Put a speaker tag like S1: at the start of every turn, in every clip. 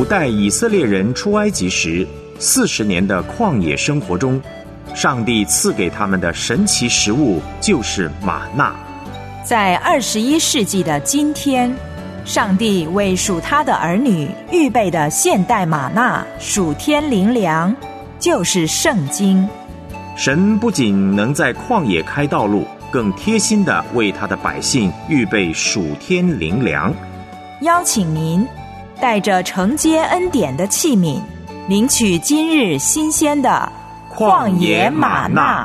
S1: 古代以色列人出埃及时40年的旷野生活中，上帝赐给他们的神奇食物就是玛纳。
S2: 在21世纪的今天，上帝为属他的儿女预备的现代玛纳属天灵粮，就是圣经。
S1: 神不仅能在旷野开道路，更贴心地为他的百姓预备属天灵粮。
S2: 邀请您带着承接恩典的器皿，领取今日新鲜的旷野玛纳。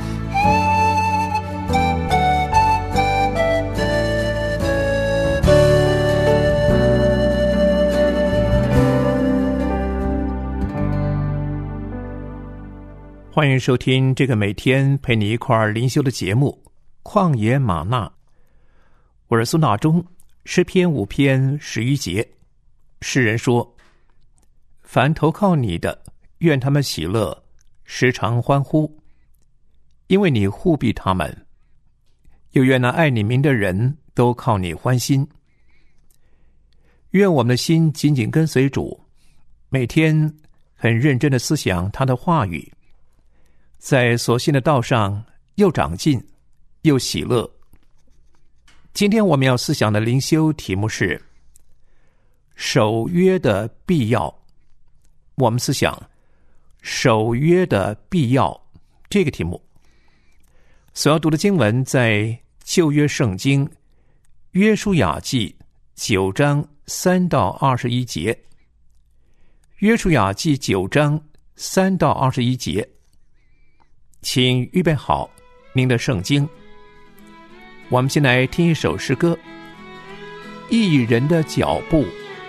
S3: 欢迎收听这个每天陪你一块儿灵修的节目《旷野玛纳》。我是苏纳中，诗篇5篇11节，诗人说：凡投靠你的，愿他们喜乐，时常欢呼，因为你护庇他们；又愿那爱你名的人都靠你欢心。愿我们的心紧紧跟随主，每天很认真地思想他的话语，在所信的道上又长进又喜乐。今天我们要思想的灵修题目是守约的必要。我们思想守约的必要这个题目，所要读的经文在旧约圣经约书亚记9章3到21节。约书亚记9章3到21节，请预备好您的圣经。我们先来听一首诗歌，义人的脚步。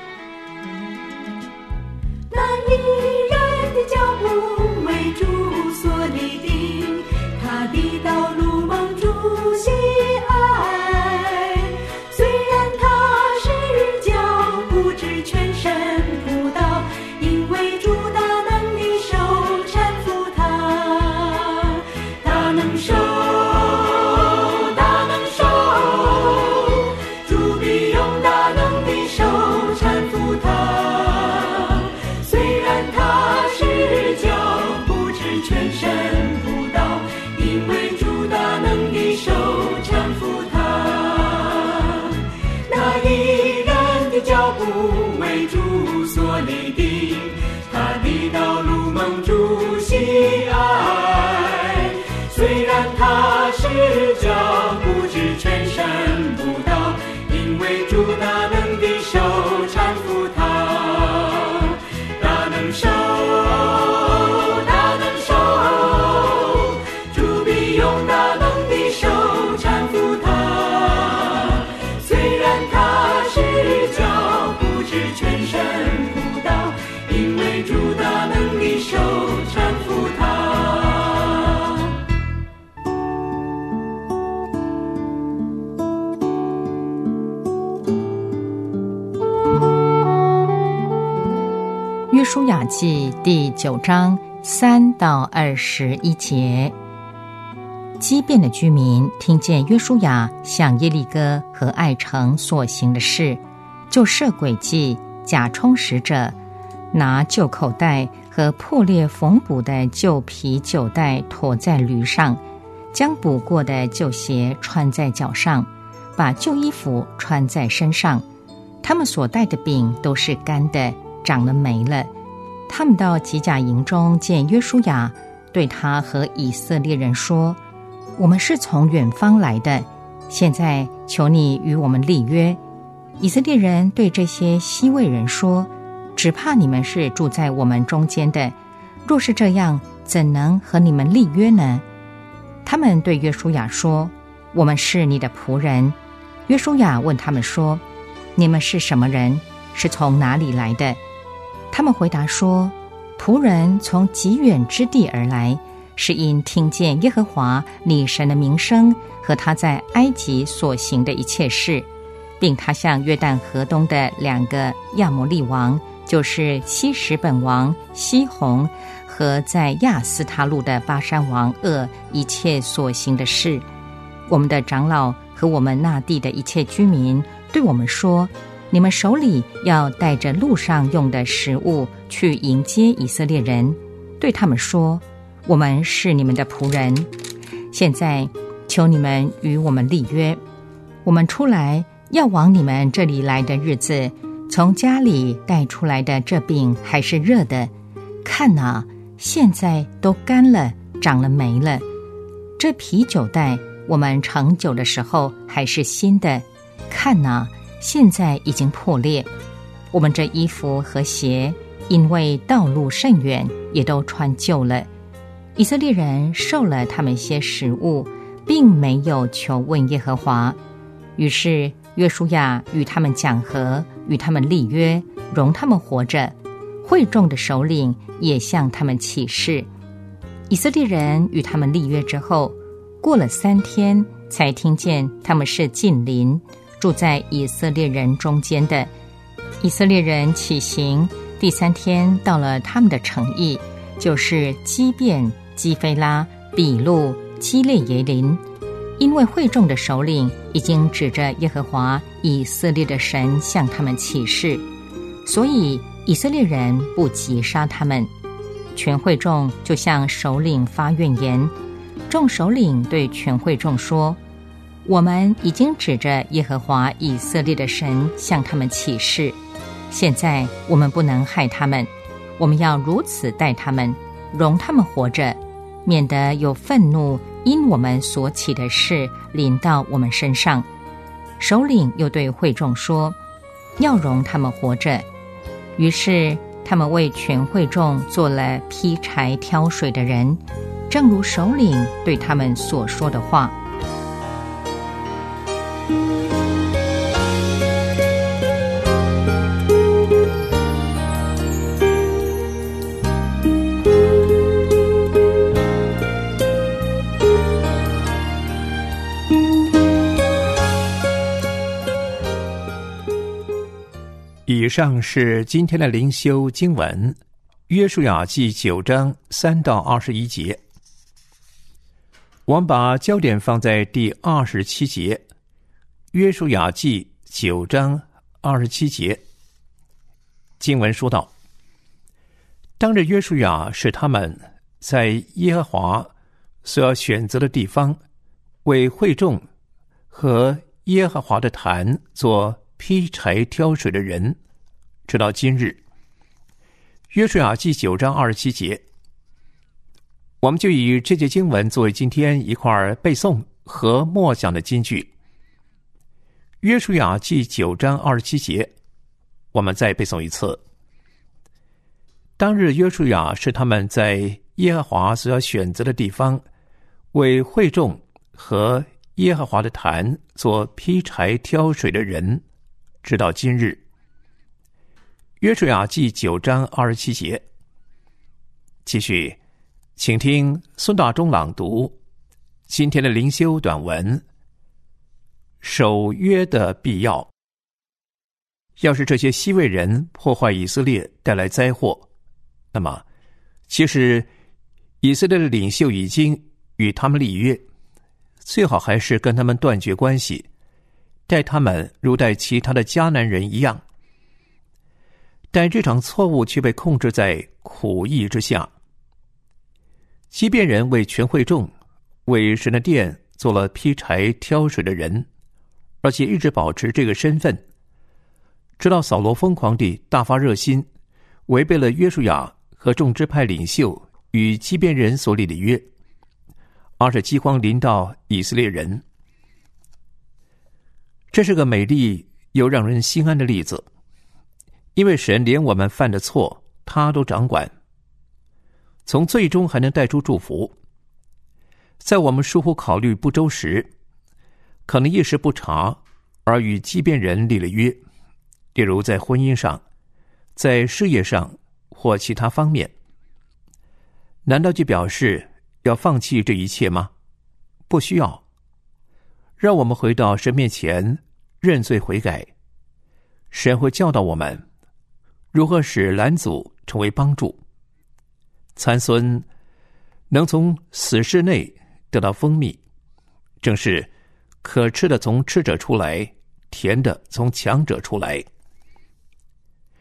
S4: 那义人的脚步为主所立定，他的道路蒙主喜爱。虽然他是脚不知全身扑倒，因为主大能的手搀扶他，大能手他是脚不知全身不倒，因为主大能的手搀扶他，大能手，大能手，主必用大能的手搀扶他。虽然他是脚不知全身不倒，因为主大能的手搀扶他。
S5: 约书亚记第9章3到21节。基遍的居民听见约书亚向耶利哥和爱城所行的事，就设诡计，假充使者，拿旧口袋和破裂缝补的旧皮旧带驮在驴上，将补过的旧鞋穿在脚上，把旧衣服穿在身上。他们所带的饼都是干的，长了霉了。他们到吉甲营中见约书亚，对他和以色列人说：我们是从远方来的，现在求你与我们立约。以色列人对这些西魏人说：只怕你们是住在我们中间的，若是这样，怎能和你们立约呢？他们对约书亚说：我们是你的仆人。约书亚问他们说：你们是什么人？是从哪里来的？他们回答说：仆人从极远之地而来，是因听见耶和华你神的名声和他在埃及所行的一切事，并他向约旦河东的2个亚摩利王，就是希实本王西宏和在亚斯他路的巴珊王噩一切所行的事。我们的长老和我们那地的一切居民对我们说： 你们手里要带着路上用的食物去迎接以色列人，对他们说，我们是你们的仆人，现在求你们与我们立约，我们出来要往你们这里来的日子，从家里带出来的这饼还是热的，看哪，现在都干了，长了霉了。这啤酒袋我们盛酒的时候还是新的，看哪，现在已经破裂。我们这衣服和鞋因为道路甚远，也都穿旧了。以色列人受了他们些食物，并没有求问耶和华。于是约书亚与他们讲和，与他们立约，容他们活着。会众的首领也向他们起誓。以色列人与他们立约之后，过了3天，才听见他们是近邻，住在以色列人中间的。以色列人起行，第3天到了他们的城邑，就是基遍、基非拉、比路、基列耶琳。因为会众的首领已经指着耶和华以色列的神向他们起誓，所以以色列人不击杀他们。全会众就向首领发怨言，众首领对全会众说，我们已经指着耶和华以色列的神向他们起誓，现在我们不能害他们，我们要如此待他们，容他们活着，免得有愤怒因我们所起的事临到我们身上。首领又对会众说，要容他们活着。于是他们为全会众做了劈柴挑水的人，正如首领对他们所说的话。
S3: 以上是今天的灵修经文，约书亚记9章3到21节。我们把焦点放在第27节，约书亚记9章27节。经文说道，当日约书亚使他们在耶和华所要选择的地方，为会众和耶和华的坛做劈柴挑水的人，直到今日。约书亚记9章27节，我们就以这节经文作为今天一块背诵和默想的金句。约书亚记9章27节，我们再背诵一次。当日约书亚是他们在耶和华所要选择的地方，为会众和耶和华的坛做劈柴挑水的人，直到今日。约书亚记9章27节。继续，请听孙大中朗读今天的灵修短文，守约的必要。要是这些西魏人破坏以色列，带来灾祸，那么其实以色列的领袖已经与他们立约，最好还是跟他们断绝关系，待他们如待其他的迦南人一样。但这场错误却被控制在苦役之下。基遍人为全会众、为神的殿做了劈柴挑水的人，而且一直保持这个身份，直到扫罗疯狂地大发热心，违背了约书亚和众支派领袖与基遍人所立的约，而使饥荒临到以色列人。这是个美丽又让人心安的例子，因为神连我们犯的错他都掌管，从最终还能带出祝福。在我们疏忽考虑不周时，可能一时不察而与基遍人立了约，例如在婚姻上、在事业上或其他方面。难道就表示要放弃这一切吗？不需要。让我们回到神面前认罪悔改，神会教导我们如何使拦阻成为帮助。参孙能从死室内得到蜂蜜，正是可吃的从吃者出来，甜的从强者出来。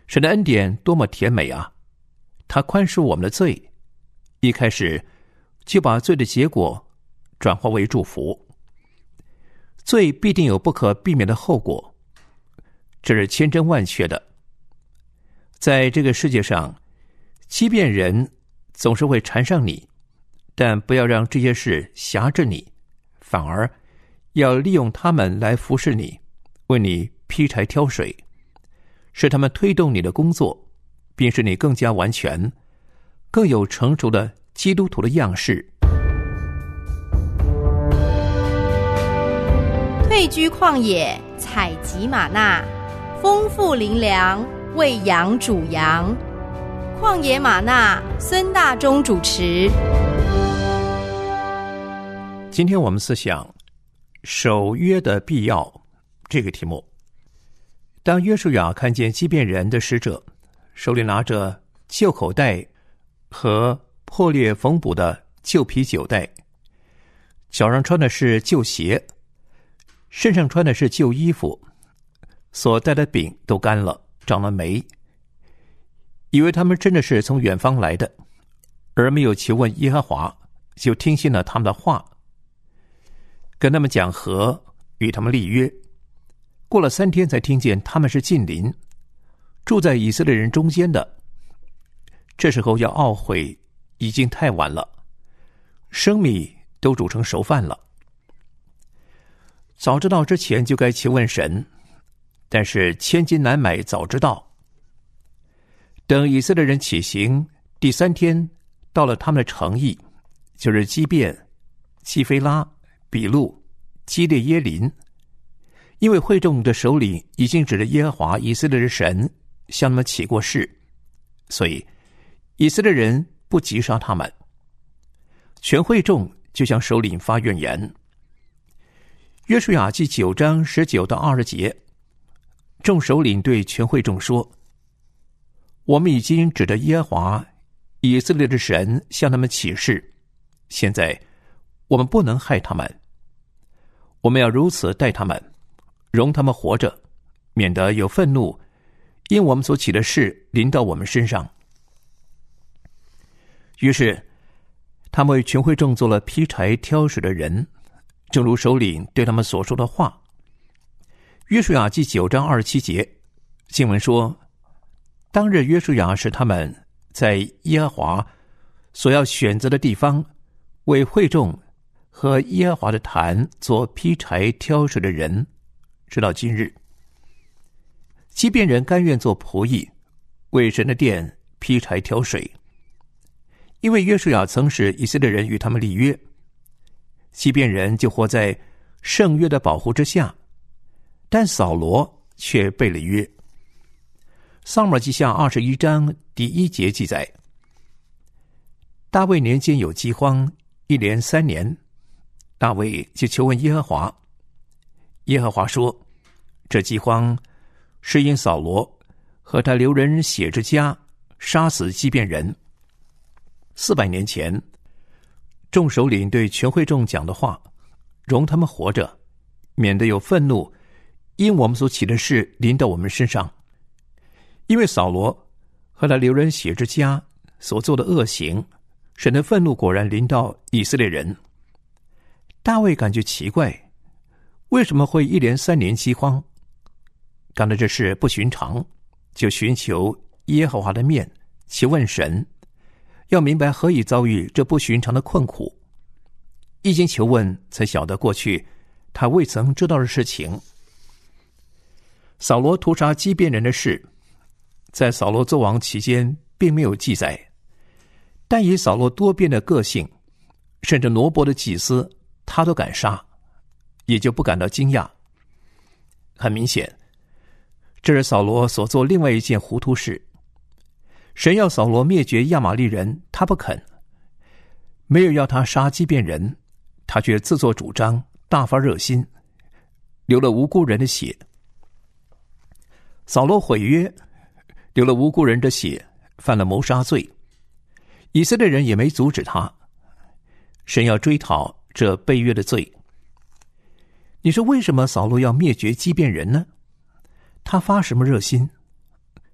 S3: 神的恩典多么甜美啊！他宽恕我们的罪，一开始就把罪的结果转化为祝福。罪必定有不可避免的后果，这是千真万确的。在这个世界上，欺骗人总是会缠上你，但不要让这些事辖制你，反而要利用他们来服侍你，为你劈柴挑水，使他们推动你的工作，并使你更加完全，更有成熟的基督徒的样式。
S6: 退居旷野，采集玛纳，丰富灵粮，喂养主羊。旷野玛纳，孙大中主持。
S3: 今天我们思想守约的必要这个题目。当约书亚看见基遍人的使者手里拿着旧口袋和破裂缝补的旧皮酒袋，脚上穿的是旧鞋，身上穿的是旧衣服，所带的饼都干了，长了霉，以为他们真的是从远方来的，而没有求问耶和华，就听信了他们的话，跟他们讲和，与他们立约。过了3天才听见他们是近邻，住在以色列人中间的。这时候要懊悔已经太晚了，生米都煮成熟饭了。早知道之前就该求问神，但是千金难买早知道。等以色列人起行第3天，到了他们的城邑，就是基遍、基非拉、比路、基列耶林。因为会众的首领已经指着耶和华以色列的神向他们起过誓，所以以色列人不击杀他们。全会众就向首领发怨言。约书亚记9章19到20节，众首领对全会众说：我们已经指着耶和华以色列的神向他们起誓，现在我们不能害他们，我们要如此待他们，容他们活着，免得有愤怒因我们所起的事临到我们身上。于是他们为全会众做了劈柴挑水的人，正如首领对他们所说的话。约书亚记9章27节，经文说：当日约书亚使他们在耶和华所要选择的地方，为会众和耶和华的坛做劈柴挑水的人，直到今日。基遍人甘愿做仆役，为神的殿劈柴挑水，因为约书亚曾使以色列人与他们立约，基遍人就活在圣约的保护之下，但扫罗却背了约。撒母耳记下21章第1节记载：大卫年间有饥荒，一连3年，大卫就求问耶和华，耶和华说：这饥荒是因扫罗和他流人血之家杀死基遍人。400年前，众首领对全会众讲的话，容他们活着，免得有愤怒因我们所起的事临到我们身上。因为扫罗和他流人血之家所做的恶行，神的愤怒果然临到以色列人。大卫感觉奇怪，为什么会一连3年饥荒？感到这事不寻常，就寻求耶和华的面，求问神，要明白何以遭遇这不寻常的困苦。一经求问，才晓得过去他未曾知道的事情。扫罗屠杀基遍人的事，在扫罗作王期间并没有记载，但以扫罗多变的个性，甚至挪伯的祭司他都敢杀，也就不感到惊讶。很明显，这是扫罗所做另外一件糊涂事。神要扫罗灭绝亚玛力人，他不肯；没有要他杀基遍人，他却自作主张，大发热心，流了无辜人的血。扫罗毁约，流了无辜人的血，犯了谋杀罪。以色列人也没阻止他。神要追讨这背约的罪。你说为什么扫罗要灭绝基遍人呢？他发什么热心？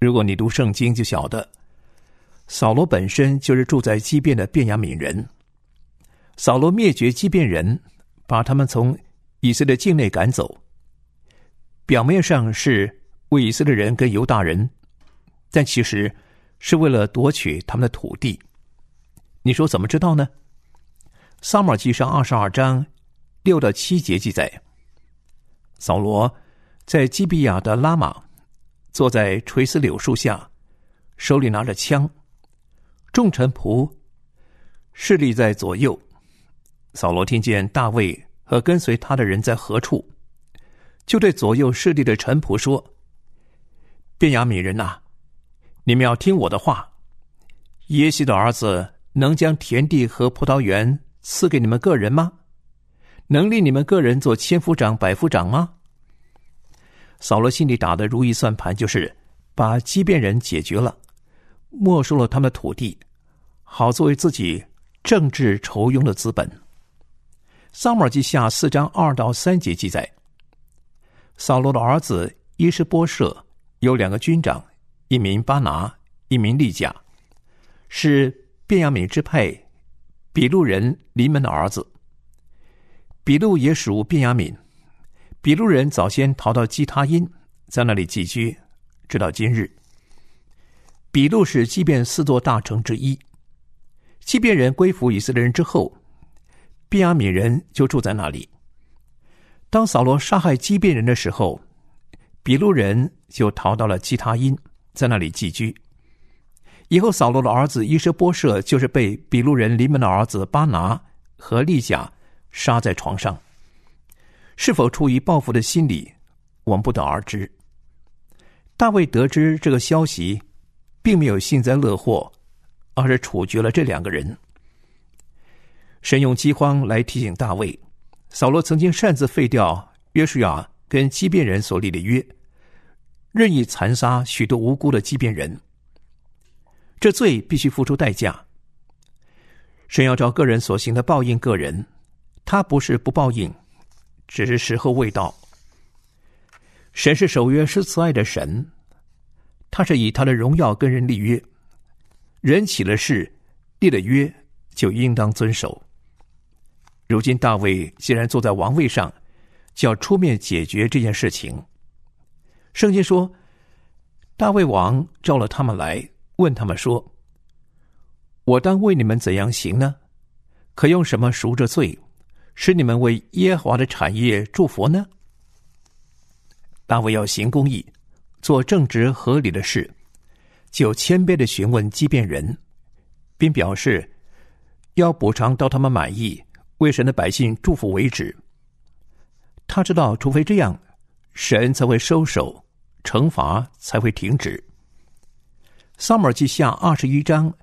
S3: 如果你读圣经就晓得，扫罗本身就是住在基遍的便雅悯人。扫罗灭绝基遍人，把他们从以色列境内赶走，表面上是为以色列人跟犹大人，但其实是为了夺取他们的土地。你说怎么知道呢？撒母耳记上22章6到7节记载，扫罗在基比亚的拉玛坐在垂丝柳树下，手里拿着枪，众臣仆侍立在左右。扫罗听见大卫和跟随他的人在何处，就对左右侍立的臣仆说：便雅悯人啊，你们要听我的话，耶西的儿子能将田地和葡萄园赐给你们个人吗？能立你们个人做千夫长、百夫长吗？扫罗心里打的如意算盘，就是把基遍人解决了，没收了他们的土地，好作为自己政治筹庸的资本。撒母耳记下4章2到3节记载，扫罗的儿子伊施波设有2个军长，一名巴拿，一名利甲，是便雅悯支派比路人黎门的儿子。比路也属便雅悯，比路人早先逃到基他因，在那里寄居，直到今日。比路是基遍4座大城之一。基遍人归服以色列人之后，便雅悯人就住在那里。当扫罗杀害基遍人的时候，比路人就逃到了基他因，在那里寄居。以后扫罗的儿子伊施波设就是被比路人黎门的儿子巴拿和利甲杀在床上，是否出于报复的心理，我们不得而知。大卫得知这个消息，并没有幸灾乐祸，而是处决了这2个人。神用饥荒来提醒大卫，扫罗曾经擅自废掉约书亚跟基遍人所立的约，任意残杀许多无辜的基遍人，这罪必须付出代价。神要照个人所行的报应个人，他不是不报应，只是时候未到。神是守约施慈爱的神，他是以他的荣耀跟人立约，人起了誓，立了约，就应当遵守。如今大卫既然坐在王位上，就要出面解决这件事情。圣经说，大卫王召了他们来，问他们说：我当为你们怎样行呢？可用什么赎这罪，使你们为耶和华的产业祝福呢？大卫要行公义，做正直合理的事，就谦卑地询问基遍人，并表示要补偿到他们满意，为神的百姓祝福为止。他知道，除非这样，神才会收手，惩罚才会停止。撒母耳记下21章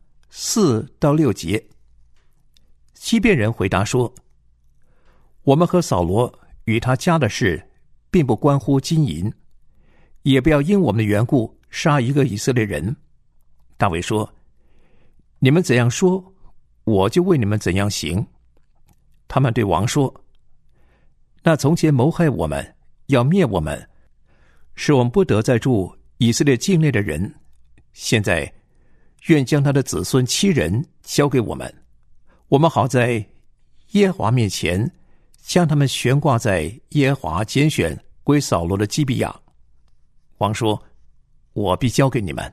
S3: 4到6节，基遍人回答说：我们和扫罗与他家的事，并不关乎金银，也不要因我们的缘故杀一个以色列人。大卫说：你们怎样说，我就为你们怎样行。他们对王说：那从前谋害我们，要灭我们，使我们不得再住以色列境内的人，现在愿将他的子孙7人交给我们，我们好在耶和华面前将他们悬挂在耶和华拣选归扫罗的基比亚。王说：我必交给你们。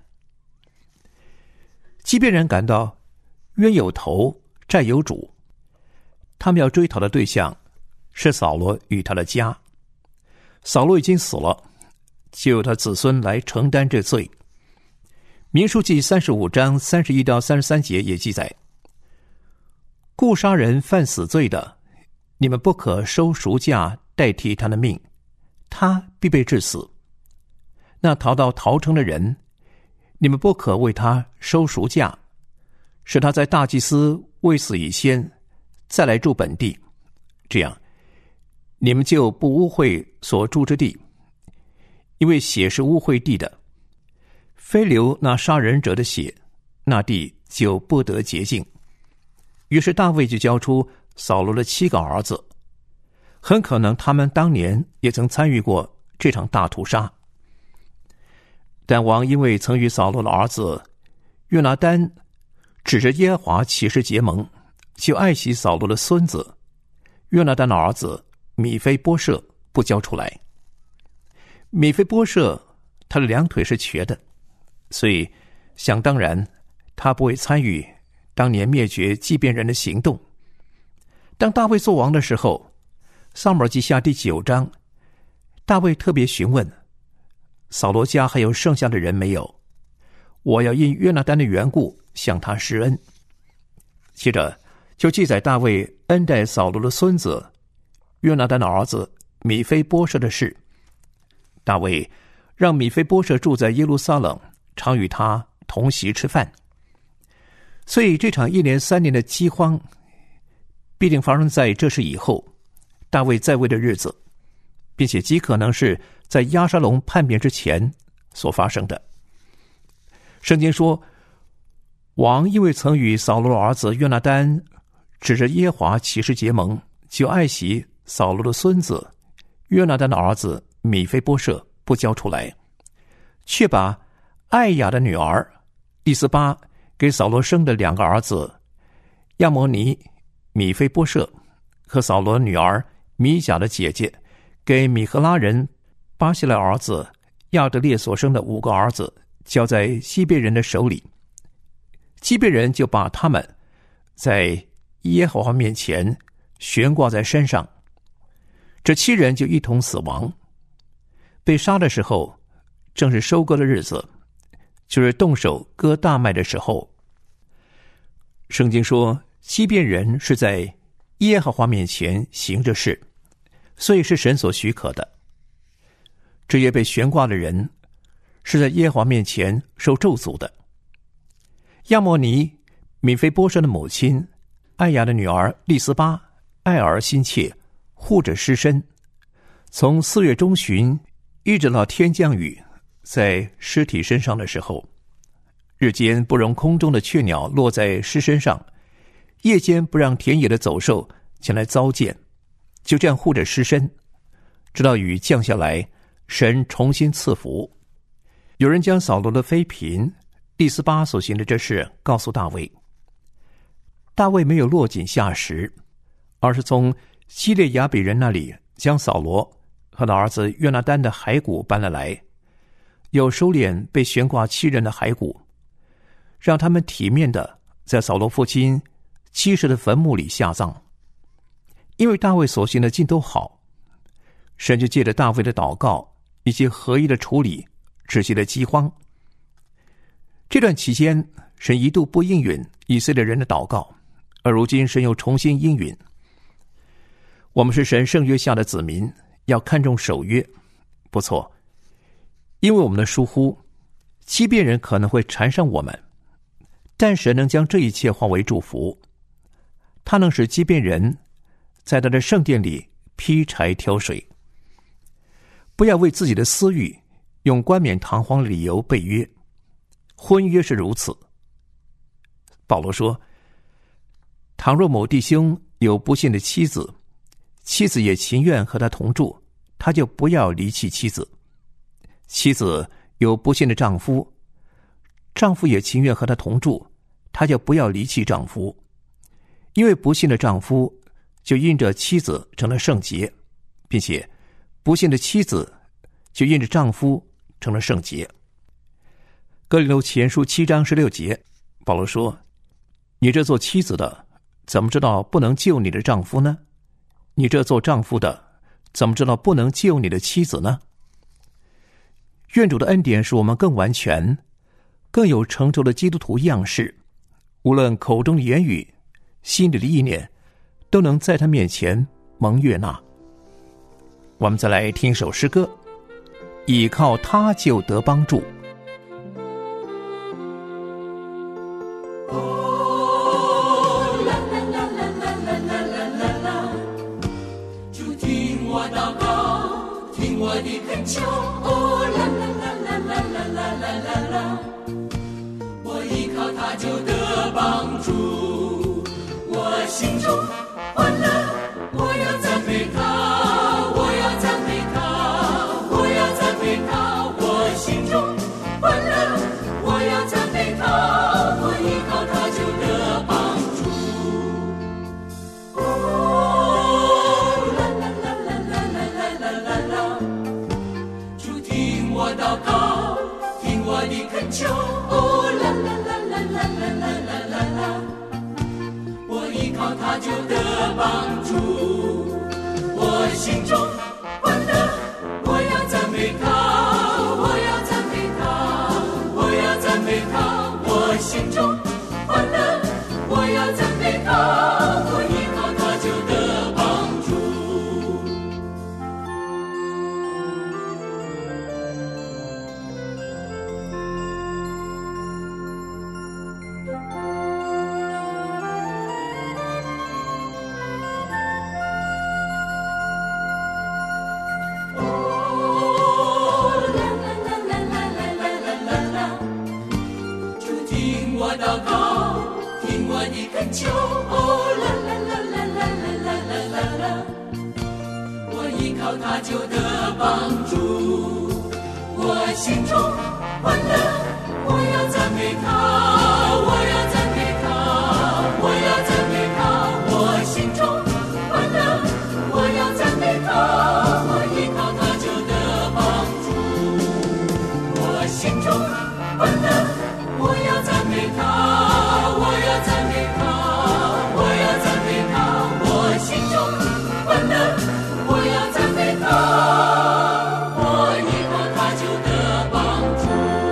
S3: 基遍人感到冤有头债有主，他们要追讨的对象是扫罗与他的家。扫罗已经死了，就由他子孙来承担这罪。民数记35章31到33节也记载：故杀人犯死罪的，你们不可收赎价代替他的命，他必被治死。那逃到逃城的人，你们不可为他收赎价，使他在大祭司未死以先再来住本地，这样你们就不污秽所住之地，因为血是污秽地的，非流那杀人者的血，那地就不得洁净。于是大卫就交出扫罗的7个儿子，很可能他们当年也曾参与过这场大屠杀。 但王因为曾与扫罗的儿子约拿单指着耶和华起誓结盟，就爱惜扫罗的孙子约拿单的儿子米非波设，不交出来。米非波设他的两腿是瘸的，所以想当然他不会参与当年灭绝基遍人的行动。当大卫做王的时候，撒母耳记下第9章，大卫特别询问扫罗家还有剩下的人没有，我要因约拿单的缘故向他施恩。接着就记载大卫恩待扫罗的孙子约拿单的儿子米非波设的事。大卫让米非波设住在耶路撒冷，常与他同席吃饭。所以这场1年3年的饥荒必定发生在这事以后，大卫在位的日子，并且极可能是在押沙龙叛变之前所发生的。圣经说，王因为曾与扫罗的儿子约拿单指着耶和华起誓结盟，就爱惜扫罗的孙子约拿单的儿子米非波设，不交出来，却把艾雅的女儿利斯巴给扫罗生的2个儿子亚摩尼、米非波设和扫罗女儿米甲的姐姐给米赫拉人巴西莱儿子亚德列所生的5个儿子交在西边人的手里，西边人就把他们在耶和华面前悬挂在身上。这7人就一同死亡。被杀的时候正是收割的日子，就是动手割大麦的时候。圣经说，西边人是在耶和华面前行这事，所以是神所许可的。这些被悬挂的人是在耶和华面前受咒诅的。亚摩尼米非波设的母亲艾雅的女儿利斯巴爱儿心切，护着尸身，从4月中旬一直到天降雨，在尸体身上的时候，日间不容空中的雀鸟落在尸身上，夜间不让田野的走兽前来糟践，就这样护着尸身，直到雨降下来，神重新赐福。有人将扫罗的妃嫔利斯巴所行的这事告诉大卫，大卫没有落井下石，而是从基列雅比人那里将扫罗和他儿子约拿单的骸骨搬了来，又收敛被悬挂7人的骸骨，让他们体面的在扫罗父亲基士的坟墓里下葬。因为大卫所行的尽都好，神就借着大卫的祷告以及合一的处理止息了饥荒。这段期间，神一度不应允以色列人的祷告，而如今神又重新应允。我们是神圣约下的子民，要看重守约。不错，因为我们的疏忽，欺骗人可能会缠上我们，但神能将这一切化为祝福。他能使欺骗人在他的圣殿里劈柴挑水。不要为自己的私欲用冠冕堂皇的理由背约，婚约是如此。保罗说，倘若某弟兄有不信的妻子，妻子也情愿和他同住，他就不要离弃妻子。妻子有不信的丈夫，丈夫也情愿和他同住，他就不要离弃丈夫。因为不信的丈夫就因着妻子成了圣洁，并且不信的妻子就因着丈夫成了圣洁。哥林多前书7章16节，保罗说，你这做妻子的怎么知道不能救你的丈夫呢？你这做丈夫的怎么知道不能救你的妻子呢？愿主的恩典使我们更完全，更有成熟的基督徒样式，无论口中的言语，心里的意念，都能在他面前蒙悦纳。我们再来听一首诗歌，倚靠他就得帮助。
S4: 主听我祷告，听我的恳求，啦啦啦啦啦啦啦啦啦，我依靠他就得帮助，我心中欢乐，我要赞美他，我要赞美他，我要赞美他，我心中心中欢乐，我要赞美他，我要赞美他，我要赞美他，我心中欢乐，我要赞美他，我依靠他就得帮助。祷告，听我的恳求，哦啦啦啦啦啦啦啦啦啦，我依靠他就得帮助。我心中欢乐，我要赞美他，我要赞美他，我要赞美他。我心中欢乐，我要赞美他，我依靠他就得帮助。我心中欢乐，我要赞美他，我要赞美他，我要赞美他。我心中欢乐，我要赞美他，我依靠他就得帮助。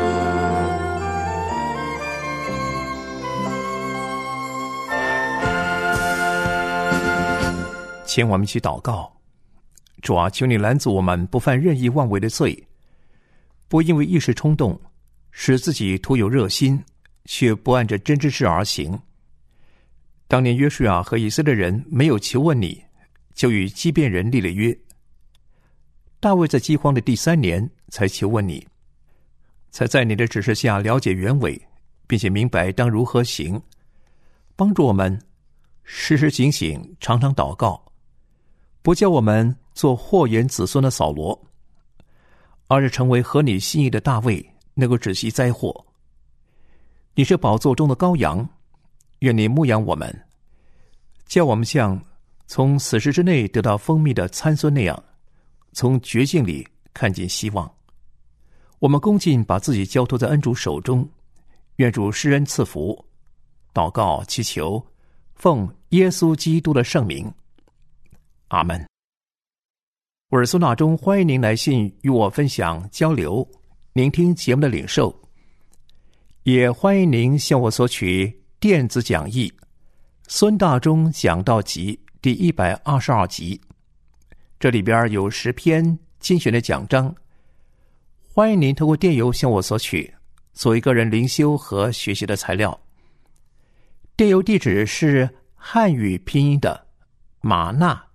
S3: 请我们去祷告。主啊，求你拦阻我们不犯任意妄为的罪，不因为一时冲动使自己徒有热心，却不按着真之事而行。当年约书亚和以色列人没有求问你，就与基遍人立了约。大卫在饥荒的第3年才求问你，才在你的指示下了解原委，并且明白当如何行，帮助我们时时警醒，常常祷告，不叫我们做祸延子孙的扫罗，而是成为合你心意的大卫，能够止息灾祸。你是宝座中的羔羊，愿你牧养我们，叫我们像从死尸之内得到蜂蜜的参孙那样，从绝境里看见希望。我们恭敬把自己交托在恩主手中，愿主施恩赐福。祷告祈求，奉耶稣基督的圣名，阿们。我是苏纳中，欢迎您来信与我分享交流，聆听节目的领受，也欢迎您向我索取电子讲义《孙大中讲道集》第122集，这里边有10篇精选的讲章，欢迎您透过电邮向我索取，作为个人灵修和学习的材料。电邮地址是汉语拼音的玛纳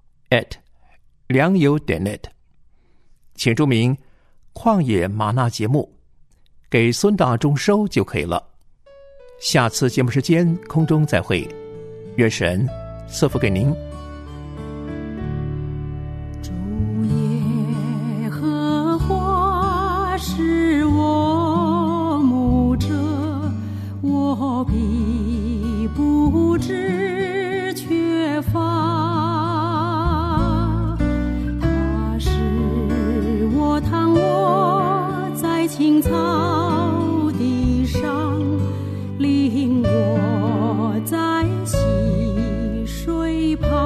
S3: @良友.net， 请注明旷野玛纳节目，给孙大中收就可以了。下次节目时间空中再会，愿神赐福给您。
S7: 主耶和华是我牧者，我必不致缺乏。他使我躺卧在青草地上，领我在溪水旁。